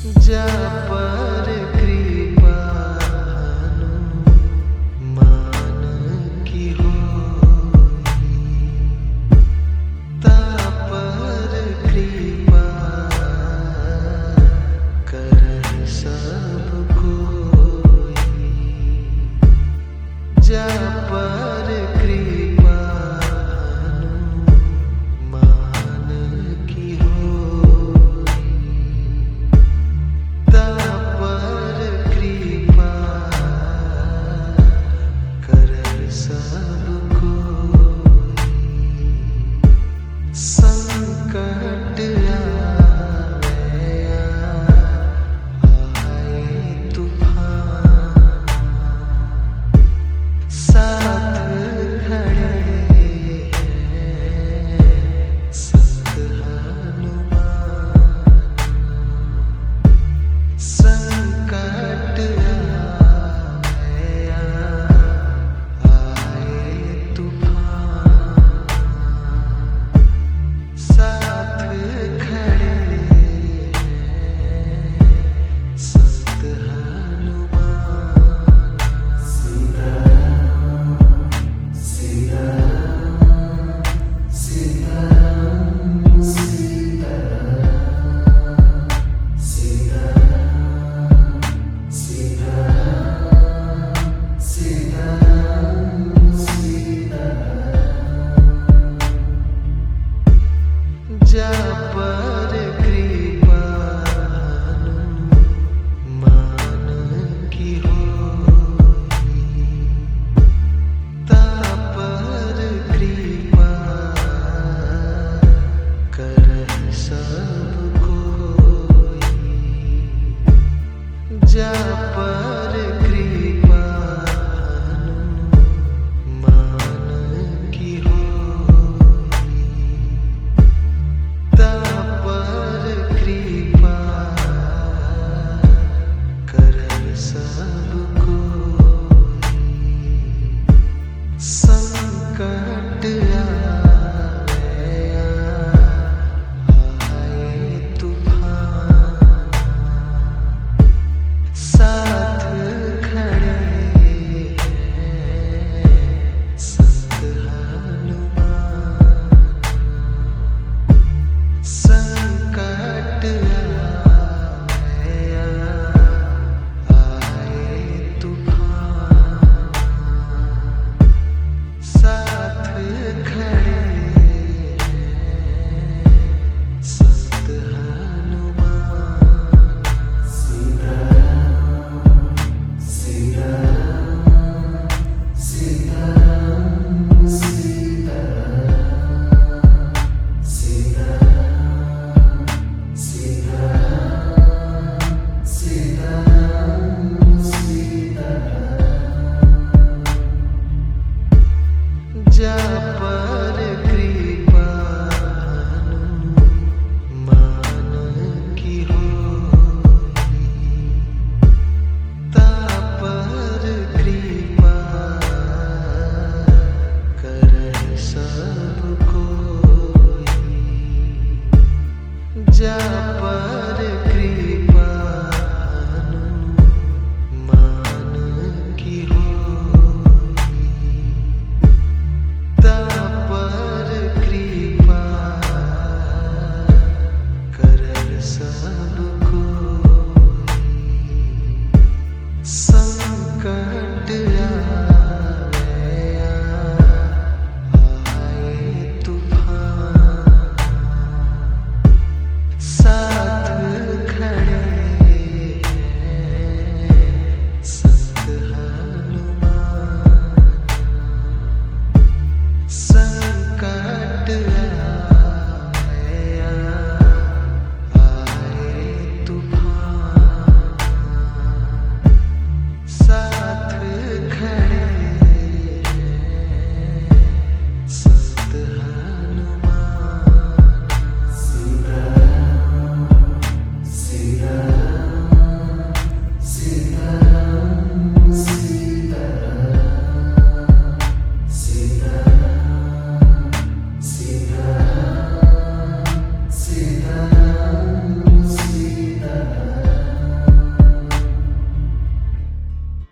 जा पर कृपा मान की होई, ता पर कृपा कर सब कोई। जा पर कृपा मान की होई, ता पर कृपा कर सब कोई। संकट आवे आए तूफान, साथ खड़े हैं संत हनुमान। संकट आवे आए तूफान, साथ खड़े हैं संत हनुमान। जा पर कृपा मान की होई, ता पर कृपा कर सब कोई। जा पर कृपा मान की होई, ता पर कृपा कर सब कोई। संकट आवे आए तूफान, साथ खड़े हैं संत हनुमान। संकट आवे आए तूफान, साथ खड़े हैं संत हनुमान। जा पर कृपा मान की होई, ता पर कृपा कर सब कोई। जा पर